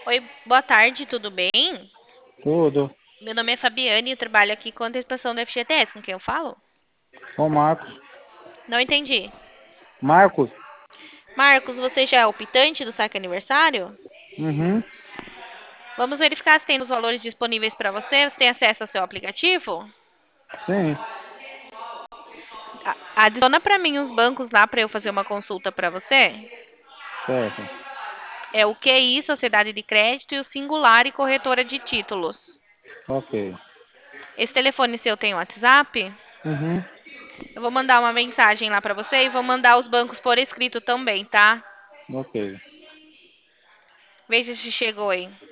Oi, boa tarde, tudo bem? Tudo. Meu nome é Fabiane e eu trabalho aqui com antecipação do FGTS, com quem eu falo? Ô Marcos. Não entendi. Marcos? Marcos, você já é o optante do saque aniversário? Uhum. Vamos verificar se tem os valores disponíveis para você. Você tem acesso ao seu aplicativo? Sim, Adiciona para mim os bancos lá para eu fazer uma consulta para você. certo. É o QI, Sociedade de Crédito, e o Singular e Corretora de Títulos. Ok. Esse telefone seu tem WhatsApp? Uhum. Eu vou mandar uma mensagem lá para você e vou mandar os bancos por escrito também, tá? Ok. Veja se chegou aí.